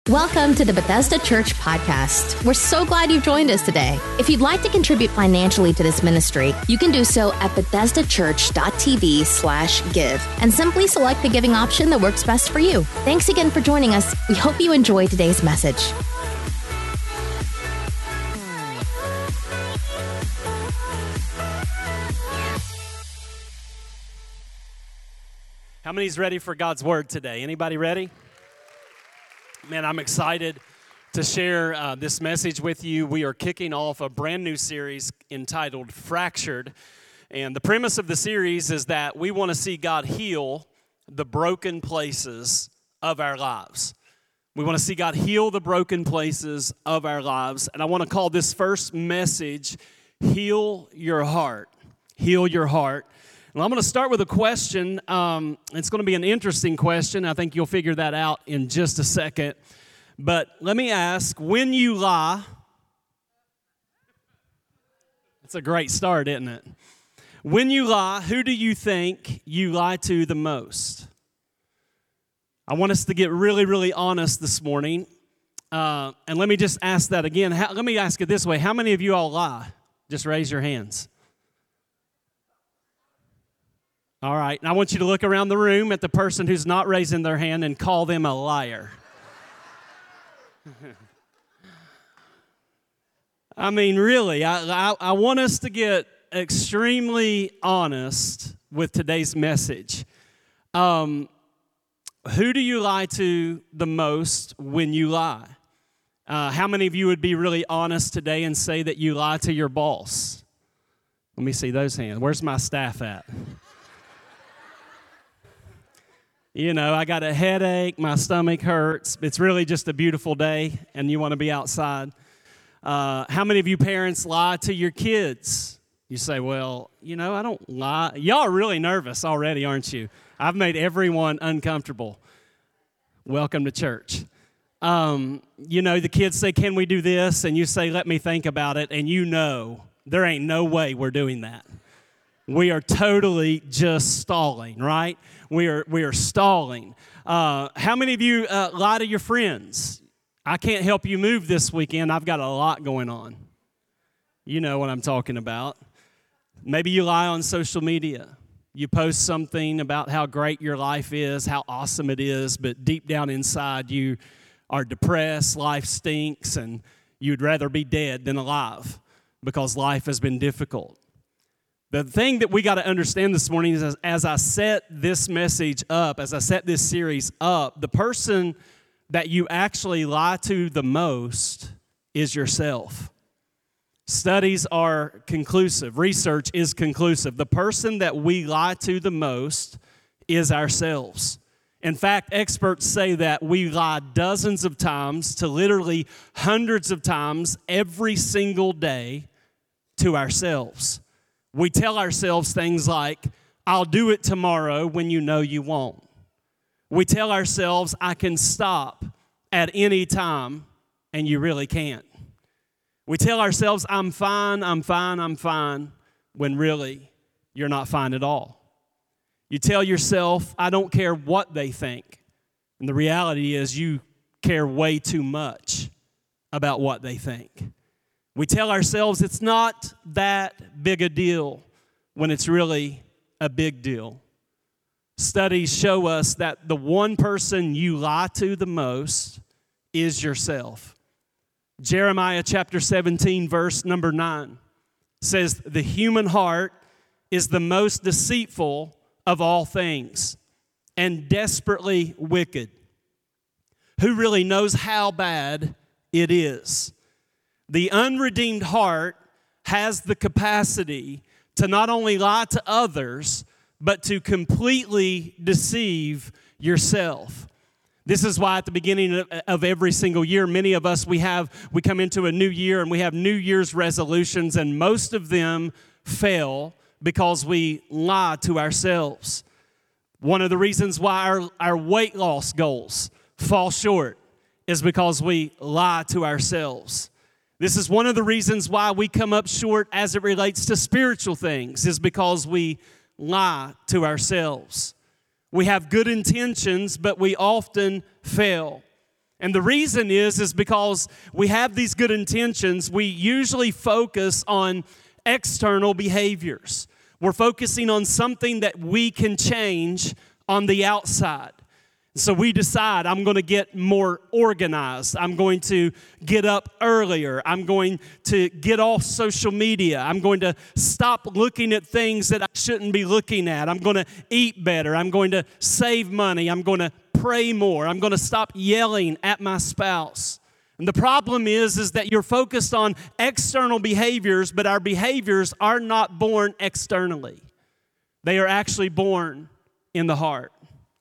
Welcome to the Bethesda Church Podcast. We're so glad you've joined us today. If you'd like to contribute financially to this ministry, you can do so at BethesdaChurch.tv/give and simply select the giving option that works best for you. Thanks again for joining us. We hope you enjoy today's message. How many's ready for God's Word today? Anybody ready? Man, I'm excited to share this message with you. We are kicking off a brand new series entitled Fractured. And the premise of the series is that we want to see God heal the broken places of our lives. We want to see God heal the broken places of our lives. And I want to call this first message, Heal Your Heart. Heal Your Heart. Well, I'm going to start with a question. It's going to be an interesting question. I think you'll figure that out in just a second. But let me ask, when you lie, it's a great start, isn't it? When you lie, who do you think you lie to the most? I want us to get really, really honest this morning. And let me just ask that again. Let me ask it this way. How many of you all lie? Just raise your hands. All right, and I want you to look around the room at the person who's not raising their hand and call them a liar. I mean, really, I want us to get extremely honest with today's message. Who do you lie to the most when you lie? How many of you would be really honest today and say that you lie to your boss? Let me see those hands. Where's my staff at? You know, I got a headache, my stomach hurts. It's really just a beautiful day, and you want to be outside. How many of you parents lie to your kids? You say, well, you know, I don't lie. Y'all are really nervous already, aren't you? I've made everyone uncomfortable. Welcome to church. You know, the kids say, can we do this? And you say, let me think about it. And you know, there ain't no way we're doing that. We are totally just stalling, right? We are stalling. How many of you lie to your friends? I can't help you move this weekend. I've got a lot going on. You know what I'm talking about. Maybe you lie on social media. You post something about how great your life is, how awesome it is, but deep down inside you are depressed, life stinks, and you'd rather be dead than alive because life has been difficult. The thing that we got to understand this morning is as I set this message up, as I set this series up, the person that you actually lie to the most is yourself. Studies are conclusive. Research is conclusive. The person that we lie to the most is ourselves. In fact, experts say that we lie dozens of times to literally hundreds of times every single day to ourselves. We tell ourselves things like, I'll do it tomorrow when you know you won't. We tell ourselves, I can stop at any time, and you really can't. We tell ourselves, I'm fine, when really you're not fine at all. You tell yourself, I don't care what they think. And the reality is you care way too much about what they think. We tell ourselves it's not that big a deal when it's really a big deal. Studies show us that the one person you lie to the most is yourself. Jeremiah chapter 17, verse number 9 says, the human heart is the most deceitful of all things and desperately wicked. Who really knows how bad it is? The unredeemed heart has the capacity to not only lie to others, but to completely deceive yourself. This is why at the beginning of every single year, many of us, we come into a new year and we have New Year's resolutions, and most of them fail because we lie to ourselves. One of the reasons why our weight loss goals fall short is because we lie to ourselves. This is one of the reasons why we come up short as it relates to spiritual things, is because we lie to ourselves. We have good intentions, but we often fail. And the reason is because we have these good intentions. We usually focus on external behaviors. We're focusing on something that we can change on the outside. So we decide, I'm going to get more organized. I'm going to get up earlier. I'm going to get off social media. I'm going to stop looking at things that I shouldn't be looking at. I'm going to eat better. I'm going to save money. I'm going to pray more. I'm going to stop yelling at my spouse. And the problem is that you're focused on external behaviors, but our behaviors are not born externally. They are actually born in the heart.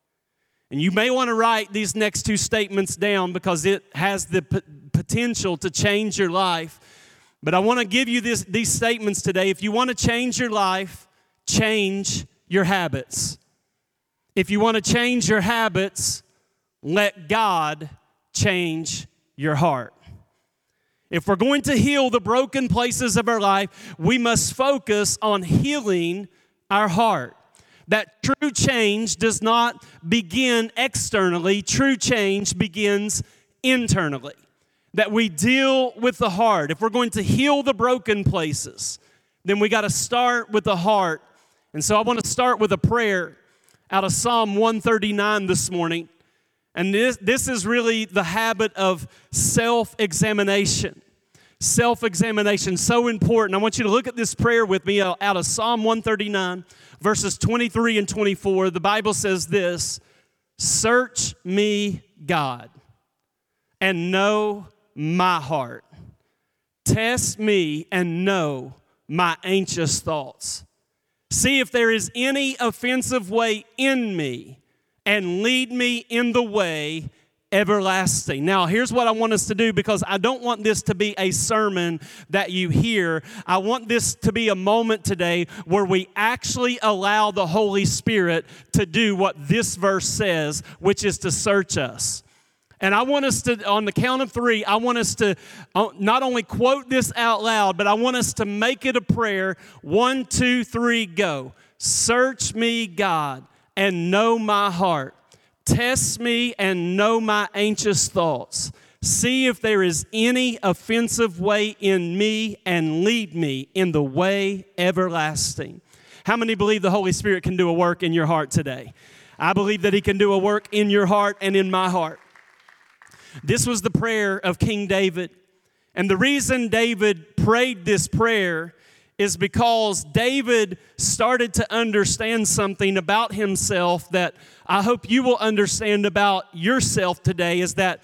And you may want to write these next two statements down because it has the potential to change your life. But I want to give you these statements today. If you want to change your life, change your habits. If you want to change your habits, let God change your heart. If we're going to heal the broken places of our life, we must focus on healing our heart. That true change does not begin externally. True change begins internally. That we deal with the heart. If we're going to heal the broken places, then we got to start with the heart. And so I want to start with a prayer out of Psalm 139 this morning. And this is really the habit of self-examination. Self-examination, so important. I want you to look at this prayer with me out of Psalm 139, verses 23 and 24. The Bible says this, "Search me, God, and know my heart. Test me and know my anxious thoughts. See if there is any offensive way in me, and lead me in the way everlasting." Now, here's what I want us to do, because I don't want this to be a sermon that you hear. I want this to be a moment today where we actually allow the Holy Spirit to do what this verse says, which is to search us. And I want us to, on the count of three, I want us to not only quote this out loud, but I want us to make it a prayer. 1, 2, 3, go. Search me, God, and know my heart. Test me and know my anxious thoughts. See if there is any offensive way in me, and lead me in the way everlasting. How many believe the Holy Spirit can do a work in your heart today? I believe that He can do a work in your heart and in my heart. This was the prayer of King David. And the reason David prayed this prayer is because David started to understand something about himself that I hope you will understand about yourself today, is that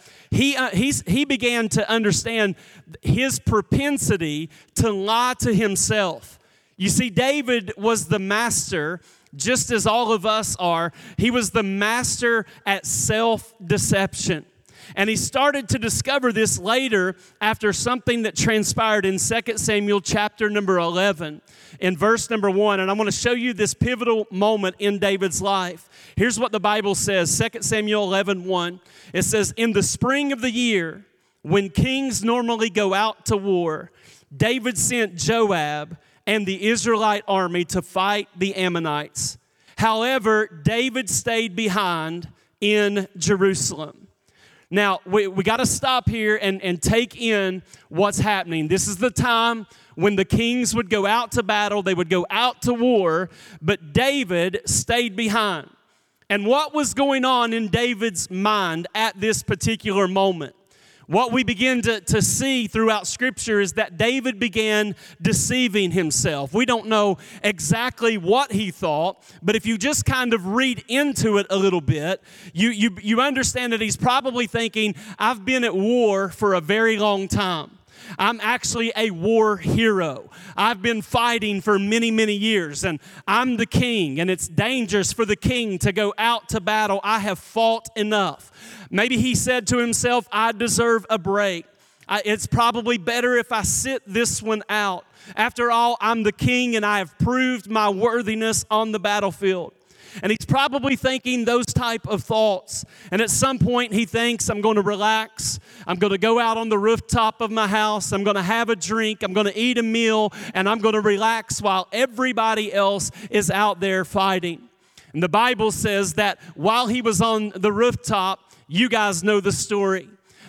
he began to understand his propensity to lie to himself. You see, David was the master, just as all of us are. He was the master at self-deception. And he started to discover this later after something that transpired in 2 Samuel chapter number 11 in verse number 1. And I want to show you this pivotal moment in David's life. Here's what the Bible says, 2 Samuel 11:1. It says, "In the spring of the year, when kings normally go out to war, David sent Joab and the Israelite army to fight the Ammonites. However, David stayed behind in Jerusalem." Now, we got to stop here and take in what's happening. This is the time when the kings would go out to battle. They would go out to war, but David stayed behind. And what was going on in David's mind at this particular moment? What we begin to see throughout Scripture is that David began deceiving himself. We don't know exactly what he thought, but if you just kind of read into it a little bit, you understand that he's probably thinking, I've been at war for a very long time. I'm actually a war hero. I've been fighting for many, many years, and I'm the king, and it's dangerous for the king to go out to battle. I have fought enough. Maybe he said to himself, I deserve a break. It's probably better if I sit this one out. After all, I'm the king, and I have proved my worthiness on the battlefield. And he's probably thinking those type of thoughts. And at some point he thinks, I'm going to relax. I'm going to go out on the rooftop of my house. I'm going to have a drink. I'm going to eat a meal. And I'm going to relax while everybody else is out there fighting. And the Bible says that while he was on the rooftop, you guys know the story.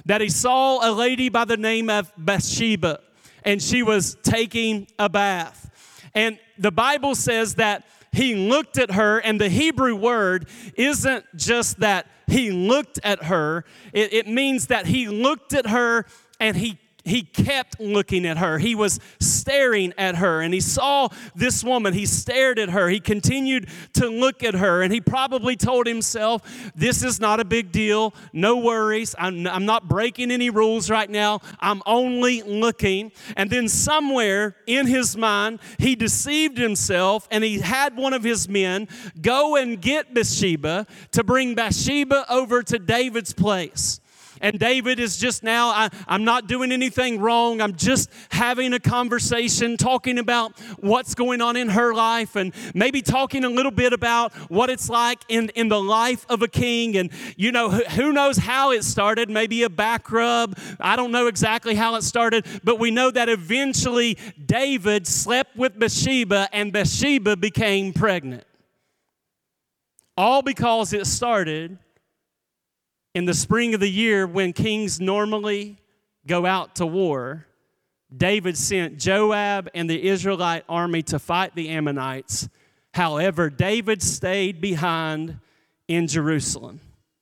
that he saw a lady by the name of Bathsheba, and she was taking a bath. And the Bible says that he looked at her, and the Hebrew word isn't just that he looked at her. It means that he looked at her and he kept looking at her. He was staring at her, and he saw this woman. He stared at her. He continued to look at her, and he probably told himself, this is not a big deal. No worries. I'm not breaking any rules right now. I'm only looking. And then somewhere in his mind, he deceived himself, and he had one of his men go and get Bathsheba to bring Bathsheba over to David's place. And David is just now, I'm not doing anything wrong. I'm just having a conversation, talking about what's going on in her life, and maybe talking a little bit about what it's like in the life of a king. And, you know, who knows how it started? Maybe a back rub. I don't know exactly how it started, but we know that eventually David slept with Bathsheba, and Bathsheba became pregnant. All because it started in the spring of the year, when kings normally go out to war. David sent Joab and the Israelite army to fight the Ammonites. However, David stayed behind in Jerusalem.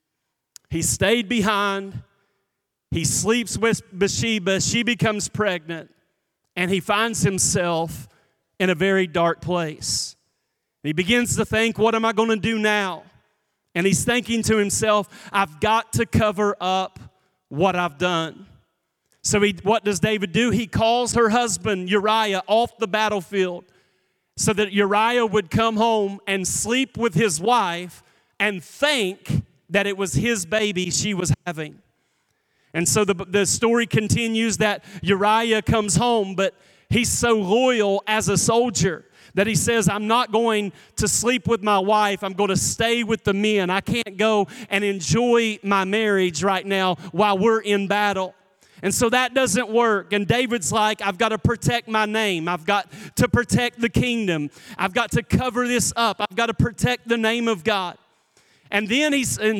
He stayed behind. He sleeps with Bathsheba. She becomes pregnant, and he finds himself in a very dark place. He begins to think, what am I going to do now? And he's thinking to himself, I've got to cover up what I've done. So what does David do? He calls her husband Uriah off the battlefield so that Uriah would come home and sleep with his wife and think that it was his baby she was having. And so the story continues that Uriah comes home, but he's so loyal as a soldier that he says, I'm not going to sleep with my wife. I'm going to stay with the men. I can't go and enjoy my marriage right now while we're in battle. And so that doesn't work. And David's like, I've got to protect my name. I've got to protect the kingdom. I've got to cover this up. I've got to protect the name of God. And then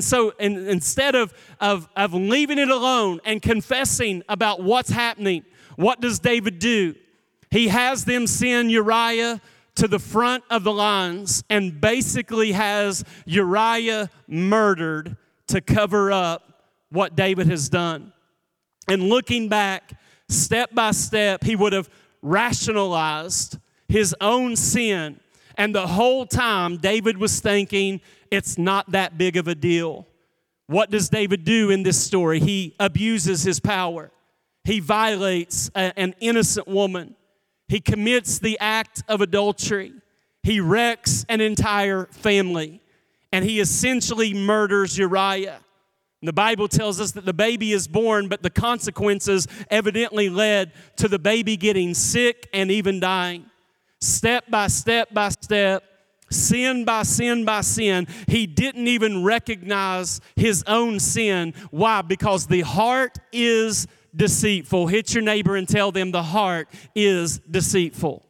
instead of leaving it alone and confessing about what's happening, what does David do? He has them send Uriah to the front of the lines and basically has Uriah murdered to cover up what David has done. And looking back, step by step, he would have rationalized his own sin. And the whole time, David was thinking, it's not that big of a deal. What does David do in this story? He abuses his power. He violates an innocent woman. He commits the act of adultery. He wrecks an entire family. And he essentially murders Uriah. And the Bible tells us that the baby is born, but the consequences evidently led to the baby getting sick and even dying. Step by step by step, sin by sin by sin, he didn't even recognize his own sin. Why? Because the heart is deceitful. Hit your neighbor and tell them the heart is deceitful.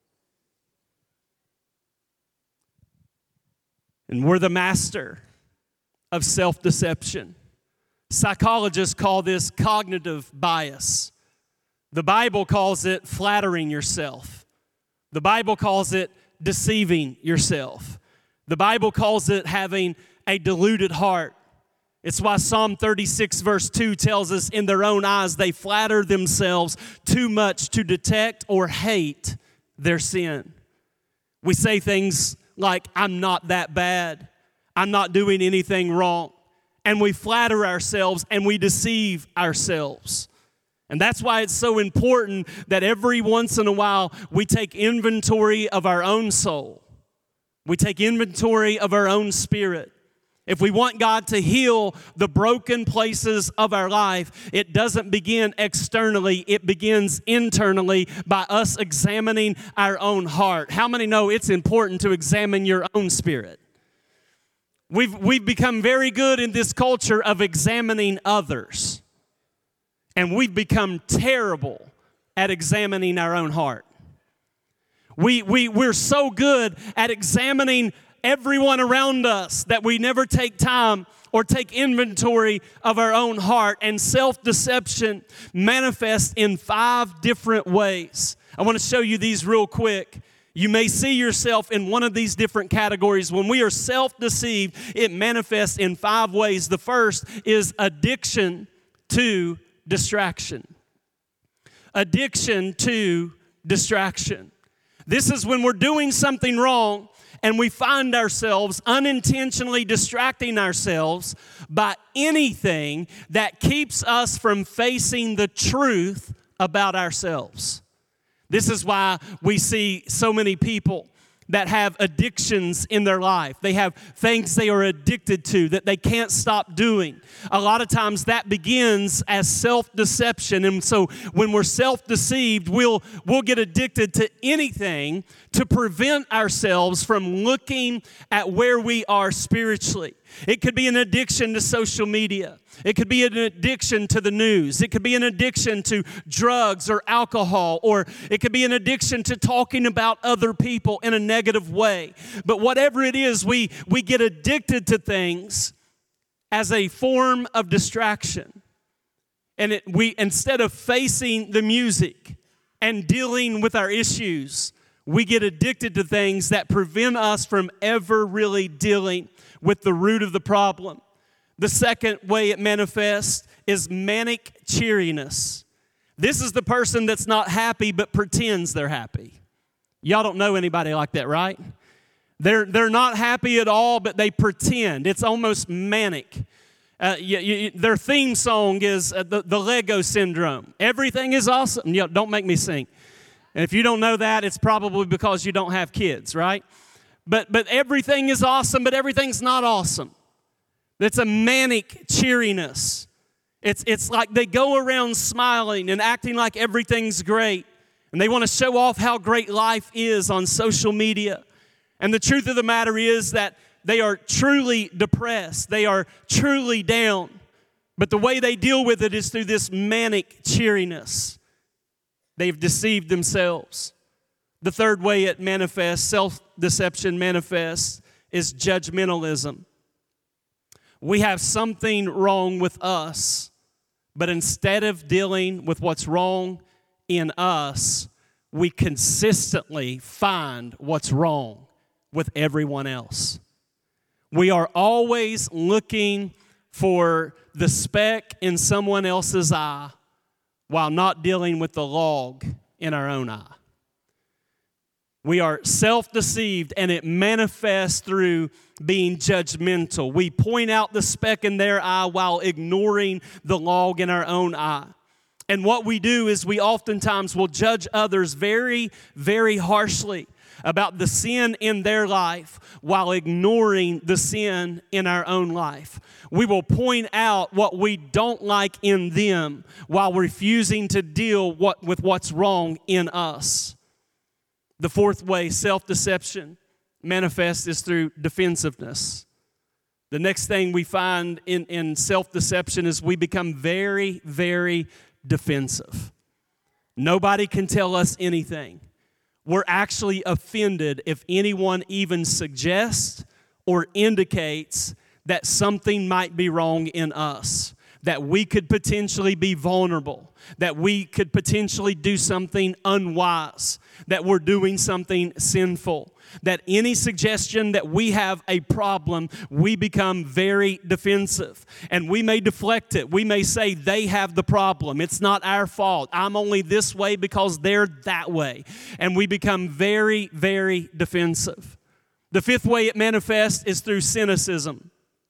And we're the master of self-deception. Psychologists call this cognitive bias. The Bible calls it flattering yourself. The Bible calls it deceiving yourself. The Bible calls it having a deluded heart. It's why Psalm 36 verse 2 tells us, in their own eyes they flatter themselves too much to detect or hate their sin. We say things like, I'm not that bad. I'm not doing anything wrong. And we flatter ourselves and we deceive ourselves. And that's why it's so important that every once in a while we take inventory of our own soul. We take inventory of our own spirit. If we want God to heal the broken places of our life, it doesn't begin externally. It begins internally by us examining our own heart. How many know it's important to examine your own spirit? We've become very good in this culture of examining others. And we've become terrible at examining our own heart. We're so good at examining everyone around us that we never take time or take inventory of our own heart. And self-deception manifests in 5 different ways. I want to show you these real quick. You may see yourself in one of these different categories. When we are self-deceived, it manifests in 5 ways. The first is addiction to distraction. Addiction to distraction. This is when we're doing something wrong and we find ourselves unintentionally distracting ourselves by anything that keeps us from facing the truth about ourselves. This is why we see so many people that have addictions in their life. They have things they are addicted to that they can't stop doing. A lot of times that begins as self-deception. And so when we're self-deceived, we'll get addicted to anything to prevent ourselves from looking at where we are spiritually. It could be an addiction to social media. It could be an addiction to the news. It could be an addiction to drugs or alcohol, or it could be an addiction to talking about other people in a negative way. But whatever it is, we get addicted to things as a form of distraction. And we instead of facing the music and dealing with our issues, we get addicted to things that prevent us from ever really dealing with the root of the problem. The second way it manifests is manic cheeriness. This is the person that's not happy but pretends they're happy. Y'all don't know anybody like that, right? They're not happy at all, but they pretend. It's almost manic. Their theme song is the Lego syndrome. Everything is awesome. Don't make me sing. And if you don't know that, it's probably because you don't have kids, right? But everything is awesome, but everything's not awesome. It's a manic cheeriness. It's like they go around smiling and acting like everything's great. And they want to show off how great life is on social media. And the truth of the matter is that they are truly depressed. They are truly down. But the way they deal with it is through this manic cheeriness. They've deceived themselves. The third way it manifests, self-deception manifests, is judgmentalism. We have something wrong with us, but instead of dealing with what's wrong in us, we consistently find what's wrong with everyone else. We are always looking for the speck in someone else's eye while not dealing with the log in our own eye. We are self-deceived, and it manifests through being judgmental. We point out the speck in their eye while ignoring the log in our own eye. And what we do is we oftentimes will judge others very, very harshly about the sin in their life while ignoring the sin in our own life. We will point out what we don't like in them while refusing to deal with what's wrong in us. The fourth way self-deception manifests is through defensiveness. The next thing we find in self-deception is we become very, very defensive. Nobody can tell us anything. We're actually offended if anyone even suggests or indicates that something might be wrong in us, that we could potentially be vulnerable, that we could potentially do something unwise, that we're doing something sinful, that any suggestion that we have a problem, we become very defensive. And we may deflect it. We may say they have the problem. It's not our fault. I'm only this way because they're that way. And we become very, very defensive. The fifth way it manifests is through cynicism.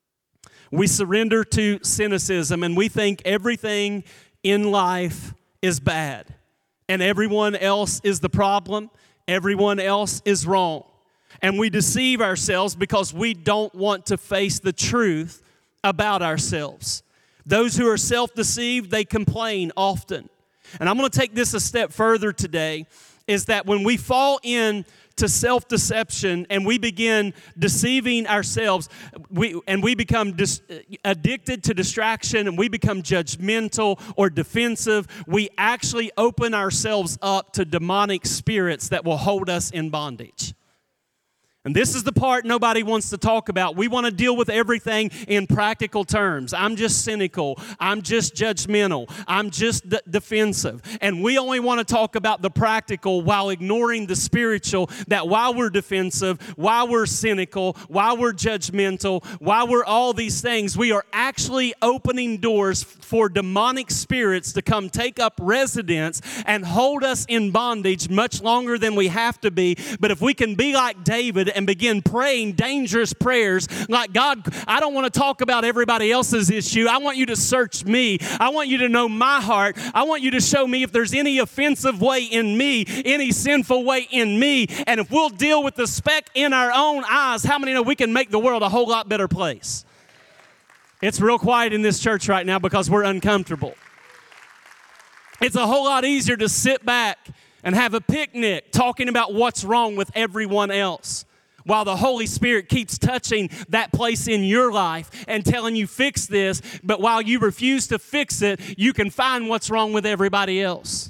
We surrender to cynicism and we think everything in life is bad and everyone else is the problem, everyone else is wrong. And we deceive ourselves because we don't want to face the truth about ourselves. Those who are self-deceived, they complain often. And I'm going to take this a step further today, is that when we fall in to self-deception and we begin deceiving ourselves, we become addicted to distraction and we become judgmental or defensive, we actually open ourselves up to demonic spirits that will hold us in bondage. And this is the part nobody wants to talk about. We want to deal with everything in practical terms. I'm just cynical. I'm just judgmental. I'm just defensive. And we only want to talk about the practical while ignoring the spiritual, that while we're defensive, while we're cynical, while we're judgmental, while we're all these things, we are actually opening doors for demonic spirits to come take up residence and hold us in bondage much longer than we have to be. But if we can be like David and begin praying dangerous prayers like, God, I don't want to talk about everybody else's issue. I want you to search me. I want you to know my heart. I want you to show me if there's any offensive way in me, any sinful way in me. And if we'll deal with the speck in our own eyes, how many know we can make the world a whole lot better place? It's real quiet in this church right now because we're uncomfortable. It's a whole lot easier to sit back and have a picnic talking about what's wrong with everyone else, while the Holy Spirit keeps touching that place in your life and telling you, fix this, but while you refuse to fix it, you can find what's wrong with everybody else.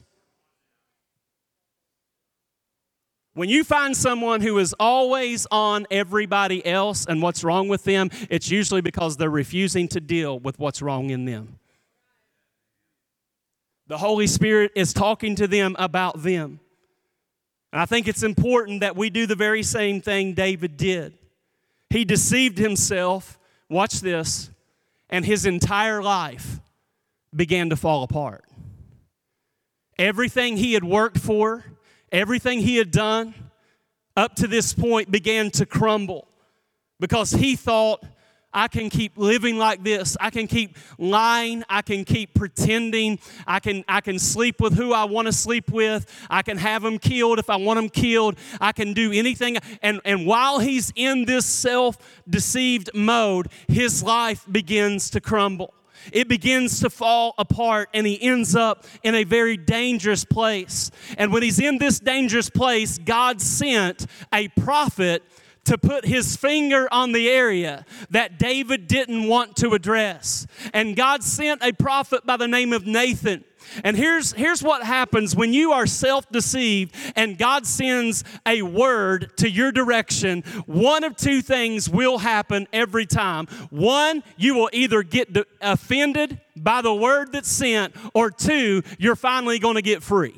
When you find someone who is always on everybody else and what's wrong with them, it's usually because they're refusing to deal with what's wrong in them. The Holy Spirit is talking to them about them. And I think it's important that we do the very same thing David did. He deceived himself, watch this, and his entire life began to fall apart. Everything he had worked for, everything he had done up to this point began to crumble because he thought, I can keep living like this. I can keep lying. I can keep pretending. I can sleep with who I want to sleep with. I can have them killed if I want them killed. I can do anything. And while he's in this self-deceived mode, his life begins to crumble. It begins to fall apart, and he ends up in a very dangerous place. And when he's in this dangerous place, God sent a prophet to put his finger on the area that David didn't want to address. And God sent a prophet by the name of Nathan. And here's what happens when you are self-deceived and God sends a word to your direction. One of two things will happen every time. One, you will either get offended by the word that's sent, or two, you're finally going to get free.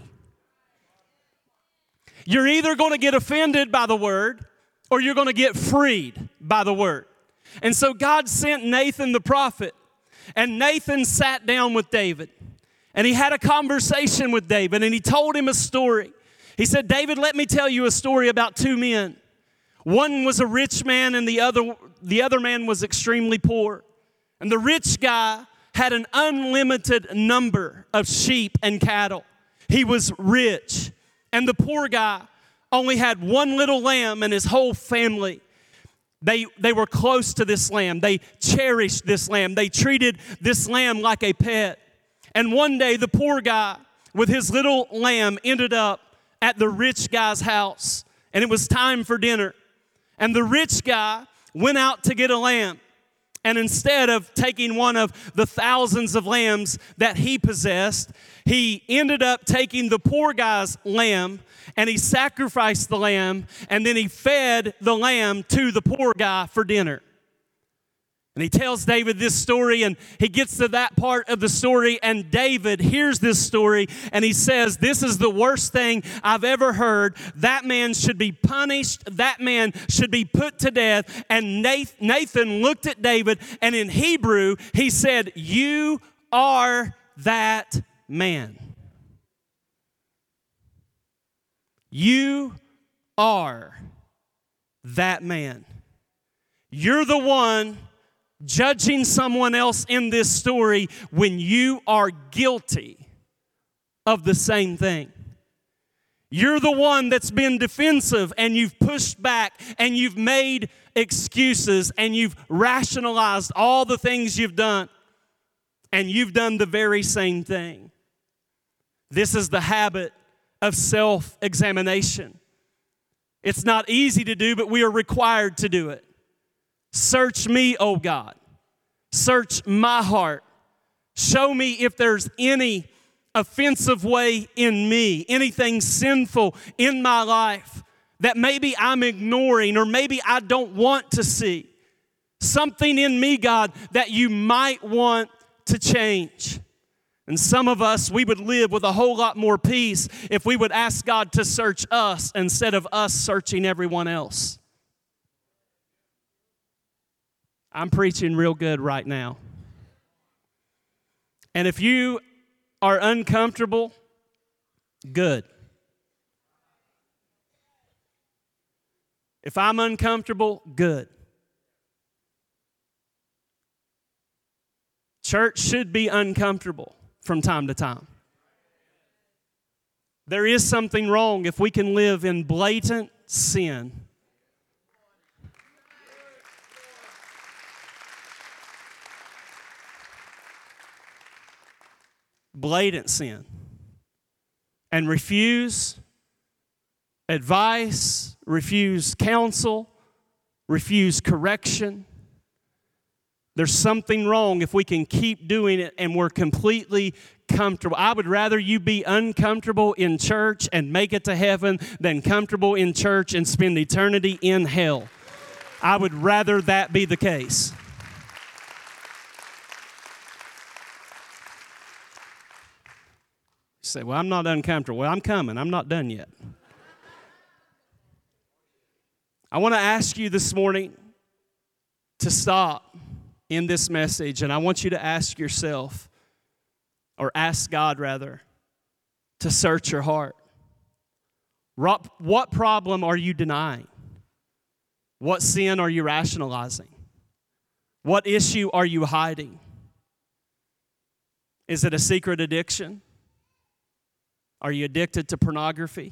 You're either going to get offended by the word, or you're going to get freed by the word. And so God sent Nathan the prophet, and Nathan sat down with David, and he had a conversation with David, and he told him a story. He said, David, let me tell you a story about two men. One was a rich man, and the other man was extremely poor. And the rich guy had an unlimited number of sheep and cattle. He was rich. And the poor guy only had one little lamb, and his whole family, they were close to this lamb. They cherished this lamb. They treated this lamb like a pet. And one day, the poor guy with his little lamb ended up at the rich guy's house, and it was time for dinner. And the rich guy went out to get a lamb. And instead of taking one of the thousands of lambs that he possessed, he ended up taking the poor guy's lamb, and he sacrificed the lamb, and then he fed the lamb to the poor guy for dinner. And he tells David this story, and he gets to that part of the story, and David hears this story, and he says, this is the worst thing I've ever heard. That man should be punished. That man should be put to death. And Nathan looked at David, and in Hebrew, he said, you are that man. You are that man. You're the one judging someone else in this story when you are guilty of the same thing. You're the one that's been defensive, and you've pushed back, and you've made excuses, and you've rationalized all the things you've done, and you've done the very same thing. This is the habit of self-examination. It's not easy to do, but we are required to do it. Search me, O God. Search my heart. Show me if there's any offensive way in me, anything sinful in my life that maybe I'm ignoring or maybe I don't want to see. Something in me, God, that you might want to change. And some of us, we would live with a whole lot more peace if we would ask God to search us instead of us searching everyone else. I'm preaching real good right now. And if you are uncomfortable, good. If I'm uncomfortable, good. Church should be uncomfortable from time to time. There is something wrong if we can live in blatant sin. Blatant sin. And refuse advice, refuse counsel, refuse correction. There's something wrong if we can keep doing it and we're completely comfortable. I would rather you be uncomfortable in church and make it to heaven than comfortable in church and spend eternity in hell. I would rather that be the case. You say, well, I'm not uncomfortable. Well, I'm coming. I'm not done yet. I want to ask you this morning to stop in this message, and I want you to ask yourself, or ask God rather, to search your heart. What problem are you denying? What sin are you rationalizing? What issue are you hiding? Is it a secret addiction? Are you addicted to pornography?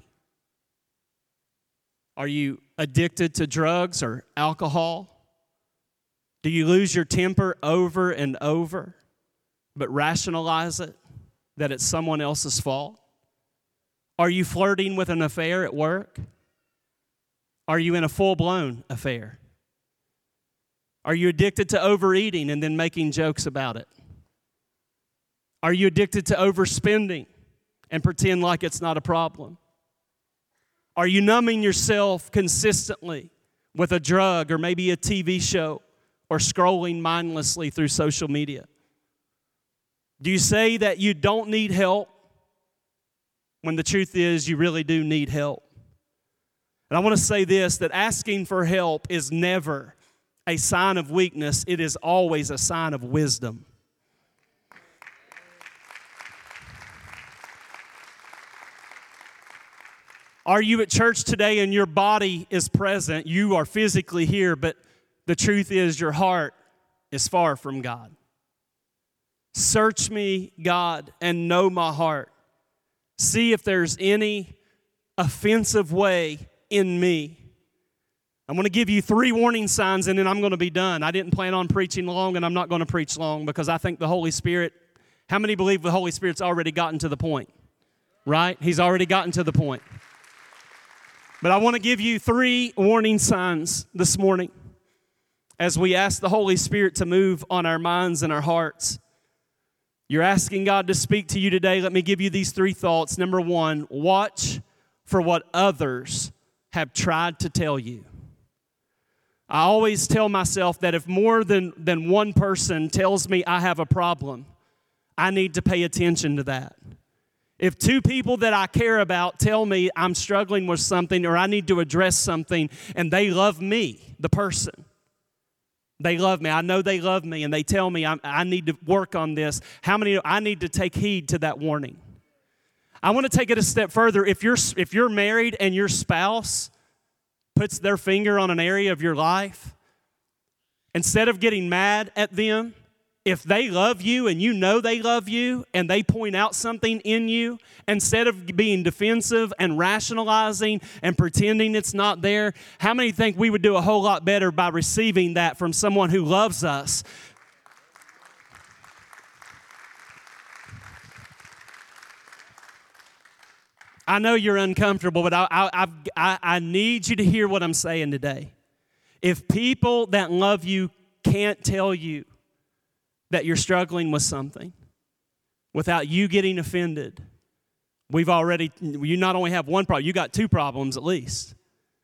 Are you addicted to drugs or alcohol? Do you lose your temper over and over, but rationalize it that it's someone else's fault? Are you flirting with an affair at work? Are you in a full-blown affair? Are you addicted to overeating and then making jokes about it? Are you addicted to overspending and pretend like it's not a problem? Are you numbing yourself consistently with a drug or maybe a TV show or scrolling mindlessly through social media? Do you say that you don't need help when the truth is you really do need help? And I want to say this, that asking for help is never a sign of weakness. It is always a sign of wisdom. Are you at church today and your body is present? You are physically here, but the truth is your heart is far from God. Search me, God, and know my heart. See if there's any offensive way in me. I'm going to give you 3 warning signs and then I'm going to be done. I didn't plan on preaching long and I'm not going to preach long because I think the Holy Spirit, how many believe the Holy Spirit's already gotten to the point? Right? He's already gotten to the point. But I want to give you 3 warning signs this morning as we ask the Holy Spirit to move on our minds and our hearts. You're asking God to speak to you today. Let me give you these 3 thoughts. Number 1, watch for what others have tried to tell you. I always tell myself that if more than one person tells me I have a problem, I need to pay attention to that. If 2 people that I care about tell me I'm struggling with something or I need to address something and they love me, the person, they love me. I know they love me and they tell me I need to work on this. How many? I need to take heed to that warning. I want to take it a step further. If you're married and your spouse puts their finger on an area of your life, instead of getting mad at them, if they love you and you know they love you and they point out something in you, instead of being defensive and rationalizing and pretending it's not there, how many think we would do a whole lot better by receiving that from someone who loves us? I know you're uncomfortable, but I need you to hear what I'm saying today. If people that love you can't tell you that you're struggling with something without you getting offended, you not only have one problem, you got 2 problems at least.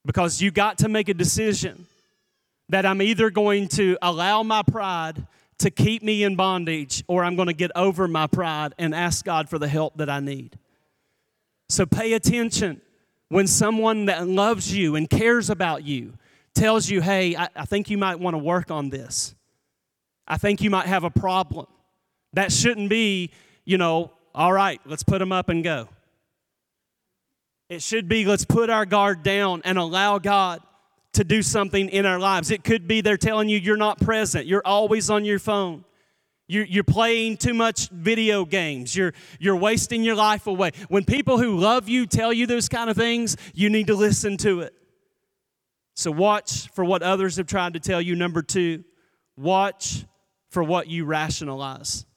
Because you got to make a decision that I'm either going to allow my pride to keep me in bondage, or I'm going to get over my pride and ask God for the help that I need. So pay attention when someone that loves you and cares about you tells you, hey, I think you might want to work on this. I think you might have a problem. That shouldn't be, all right, let's put them up and go. It should be, let's put our guard down and allow God to do something in our lives. It could be they're telling you you're not present. You're always on your phone. You're playing too much video games. You're wasting your life away. When people who love you tell you those kind of things, you need to listen to it. So watch for what others have tried to tell you. Number 2, watch for what you rationalize.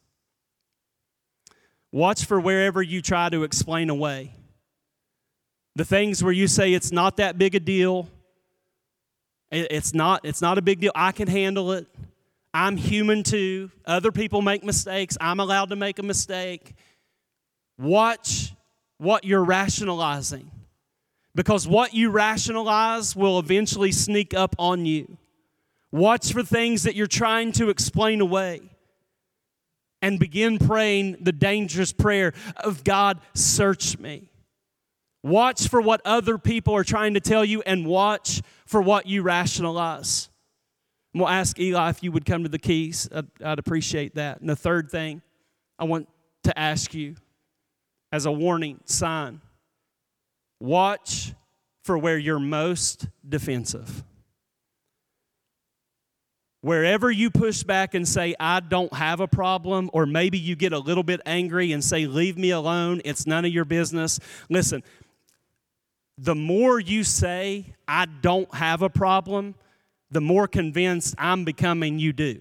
Watch for wherever you try to explain away. The things where you say it's not that big a deal. It's not a big deal. I can handle it. I'm human too. Other people make mistakes. I'm allowed to make a mistake. Watch what you're rationalizing, because what you rationalize will eventually sneak up on you. Watch for things that you're trying to explain away, and begin praying the dangerous prayer of, God, search me. Watch for what other people are trying to tell you, and watch for what you rationalize. And we'll ask Eli if you would come to the keys. I'd appreciate that. And the third thing I want to ask you as a warning sign, watch for where you're most defensive. Wherever you push back and say, I don't have a problem, or maybe you get a little bit angry and say, leave me alone, it's none of your business. Listen, the more you say, I don't have a problem, the more convinced I'm becoming you do.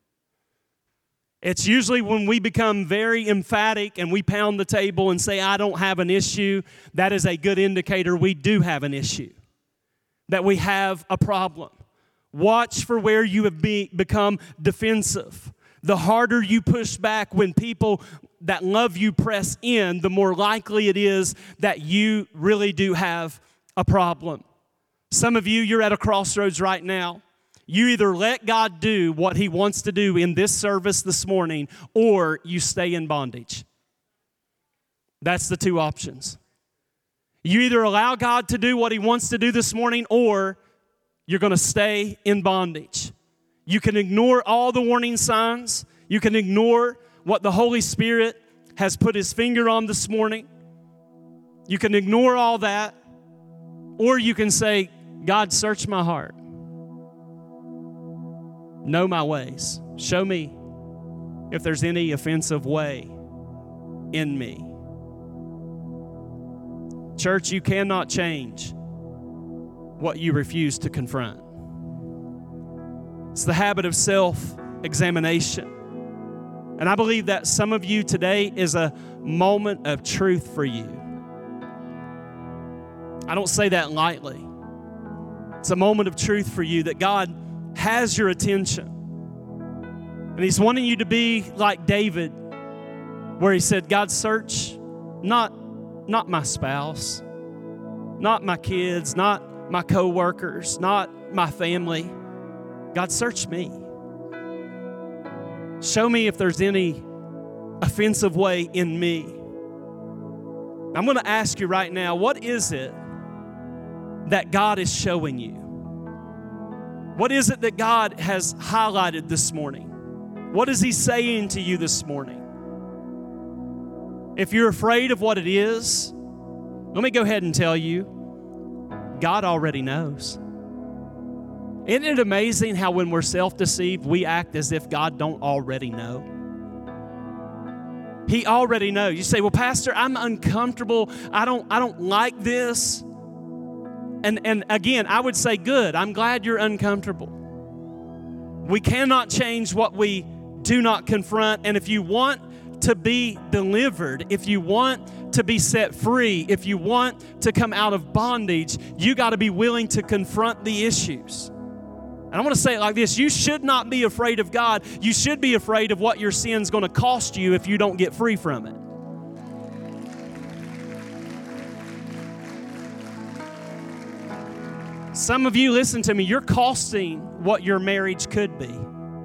It's usually when we become very emphatic and we pound the table and say, I don't have an issue, that is a good indicator we do have an issue, that we have a problem. Watch for where you have become defensive. The harder you push back when people that love you press in, the more likely it is that you really do have a problem. Some of you, you're at a crossroads right now. You either let God do what He wants to do in this service this morning, or you stay in bondage. That's the two options. You either allow God to do what He wants to do this morning, or you're going to stay in bondage. You can ignore all the warning signs. You can ignore what the Holy Spirit has put His finger on this morning. You can ignore all that. Or you can say, God, search my heart. Know my ways. Show me if there's any offensive way in me. Church, you cannot change what you refuse to confront. It's the habit of self-examination. And I believe that some of you today is a moment of truth for you. I don't say that lightly. It's a moment of truth for you, that God has your attention. And He's wanting you to be like David, where he said, God, search not my spouse, not my kids, not my co-workers, not my family. God, search me. Show me if there's any offensive way in me. I'm going to ask you right now, what is it that God is showing you? What is it that God has highlighted this morning? What is He saying to you this morning? If you're afraid of what it is, let me go ahead and tell you, God already knows. Isn't it amazing how when we're self-deceived, we act as if God don't already know? He already knows. You say, well, Pastor, I'm uncomfortable. I don't like this. And again, I would say, good. I'm glad you're uncomfortable. We cannot change what we do not confront. And if you want to be delivered, if you want to be set free, if you want to come out of bondage, you got to be willing to confront the issues. And I want to say it like this. You should not be afraid of God. You should be afraid of what your sin's going to cost you if you don't get free from it. Some of you, listen to me, you're costing what your marriage could be.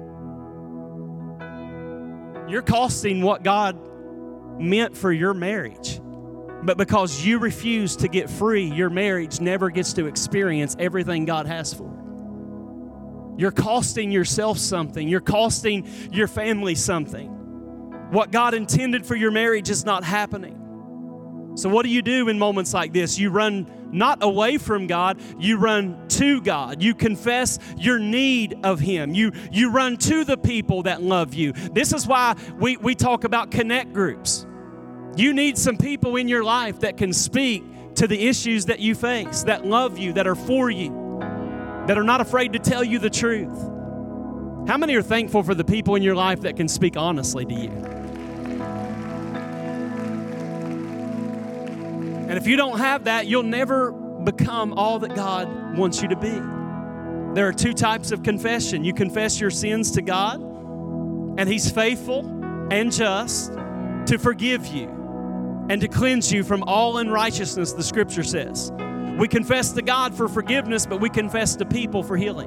You're costing what God meant for your marriage. But because you refuse to get free, your marriage never gets to experience everything God has for it. You're costing yourself something. You're costing your family something. What God intended for your marriage is not happening. So what do you do in moments like this? You run not away from God, you run to God. You confess your need of Him. You run to the people that love you. This is why we talk about connect groups. You need some people in your life that can speak to the issues that you face, that love you, that are for you, that are not afraid to tell you the truth. How many are thankful for the people in your life that can speak honestly to you? And if you don't have that, you'll never become all that God wants you to be. There are two types of confession. You confess your sins to God, and He's faithful and just to forgive you and to cleanse you from all unrighteousness, the Scripture says. We confess to God for forgiveness, but we confess to people for healing.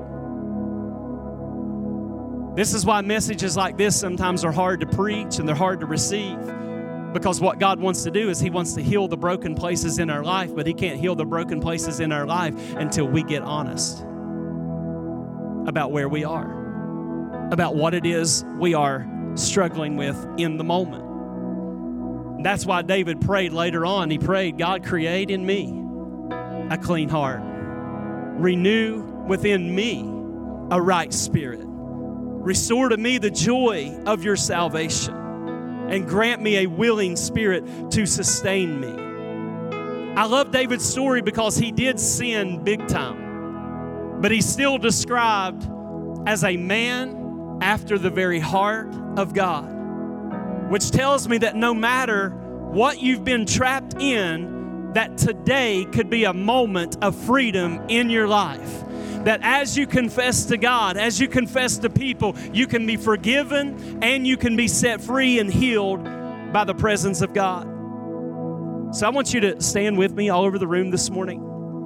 This is why messages like this sometimes are hard to preach and they're hard to receive, because what God wants to do is He wants to heal the broken places in our life, but He can't heal the broken places in our life until we get honest about where we are, about what it is we are struggling with in the moment. That's why David prayed later on. He prayed, God, create in me a clean heart. Renew within me a right spirit. Restore to me the joy of your salvation, and grant me a willing spirit to sustain me. I love David's story because he did sin big time, but he's still described as a man after the very heart of God, which tells me that no matter what you've been trapped in, that today could be a moment of freedom in your life. That as you confess to God, as you confess to people, you can be forgiven and you can be set free and healed by the presence of God. So I want you to stand with me all over the room this morning.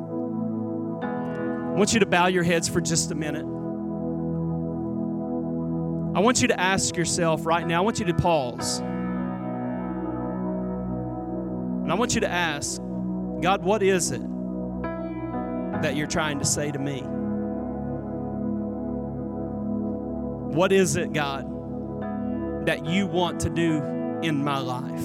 I want you to bow your heads for just a minute. I want you to ask yourself right now, I want you to pause. And I want you to ask, God, what is it that you're trying to say to me? What is it, God, that you want to do in my life?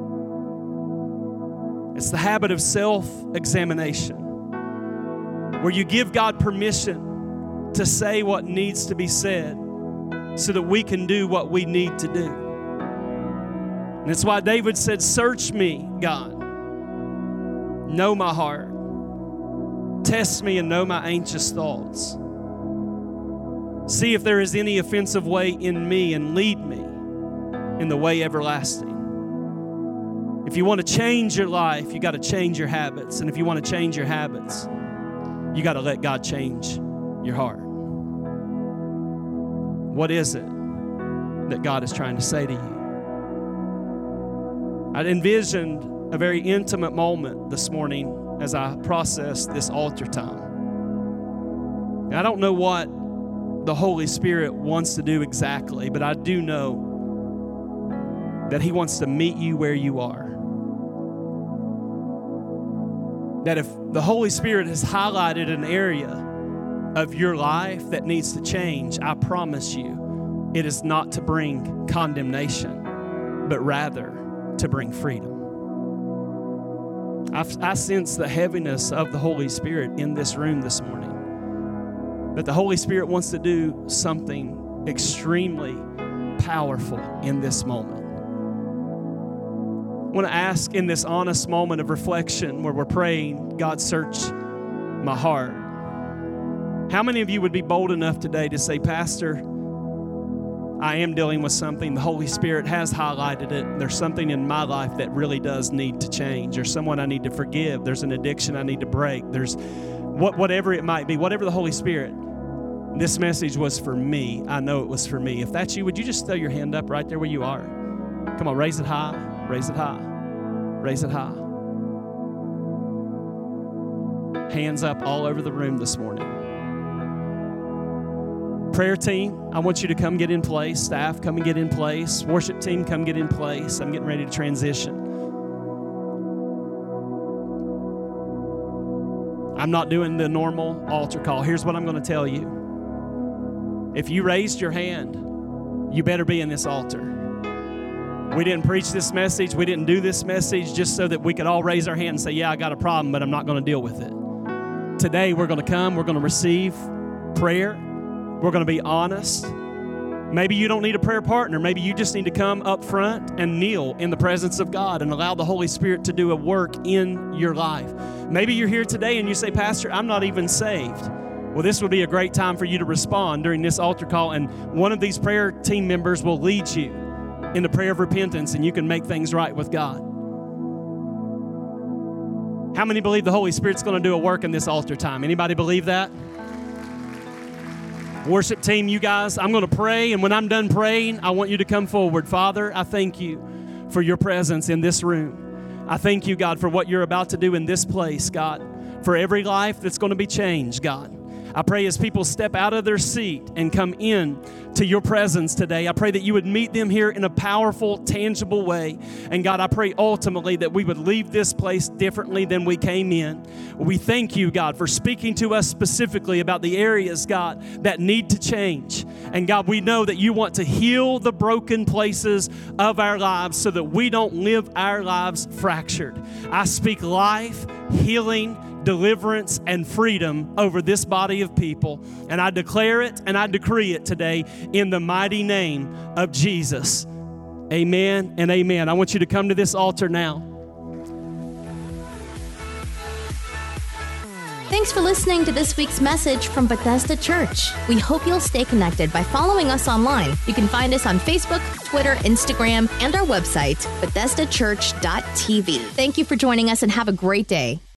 It's the habit of self-examination, where you give God permission to say what needs to be said so that we can do what we need to do. And that's why David said, search me, God. Know my heart. Test me and know my anxious thoughts. See if there is any offensive way in me and lead me in the way everlasting. If you want to change your life, you got to change your habits. And if you want to change your habits, you got to let God change your heart. What is it that God is trying to say to you? I envisioned a very intimate moment this morning as I processed this altar time. And I don't know what the Holy Spirit wants to do exactly, but I do know that He wants to meet you where you are. That if the Holy Spirit has highlighted an area of your life that needs to change, I promise you, it is not to bring condemnation, but rather to bring freedom. I sense the heaviness of the Holy Spirit in this room this morning. That the Holy Spirit wants to do something extremely powerful in this moment. I want to ask in this honest moment of reflection where we're praying, God, search my heart. How many of you would be bold enough today to say, Pastor, I am dealing with something. The Holy Spirit has highlighted it. There's something in my life that really does need to change. There's someone I need to forgive. There's an addiction I need to break. There's whatever it might be, whatever the Holy Spirit. This message was for me. I know it was for me. If that's you, would you just throw your hand up right there where you are? Come on, raise it high, raise it high, raise it high. Hands up all over the room this morning. Prayer team, I want you to come get in place. Staff, come and get in place. Worship team, come get in place. I'm getting ready to transition. I'm not doing the normal altar call. Here's what I'm going to tell you. If you raised your hand, you better be in this altar. We didn't preach this message. We didn't do this message just so that we could all raise our hand and say, yeah, I got a problem, but I'm not going to deal with it. Today, we're going to come. We're going to receive prayer. We're going to be honest. Maybe you don't need a prayer partner. Maybe you just need to come up front and kneel in the presence of God and allow the Holy Spirit to do a work in your life. Maybe you're here today and you say, Pastor, I'm not even saved. Well, this would be a great time for you to respond during this altar call, and one of these prayer team members will lead you in the prayer of repentance, and you can make things right with God. How many believe the Holy Spirit's going to do a work in this altar time? Anybody believe that? Worship team, you guys, I'm going to pray, and when I'm done praying, I want you to come forward. Father, I thank you for your presence in this room. I thank you, God, for what you're about to do in this place, God, for every life that's going to be changed, God. I pray as people step out of their seat and come in to your presence today, I pray that you would meet them here in a powerful, tangible way. And God, I pray ultimately that we would leave this place differently than we came in. We thank you, God, for speaking to us specifically about the areas, God, that need to change. And God, we know that you want to heal the broken places of our lives so that we don't live our lives fractured. I speak life, healing, deliverance, and freedom over this body of people. And I declare it and I decree it today in the mighty name of Jesus. Amen and amen. I want you to come to this altar now. Thanks for listening to this week's message from Bethesda Church. We hope you'll stay connected by following us online. You can find us on Facebook, Twitter, Instagram, and our website, BethesdaChurch.tv. Thank you for joining us and have a great day.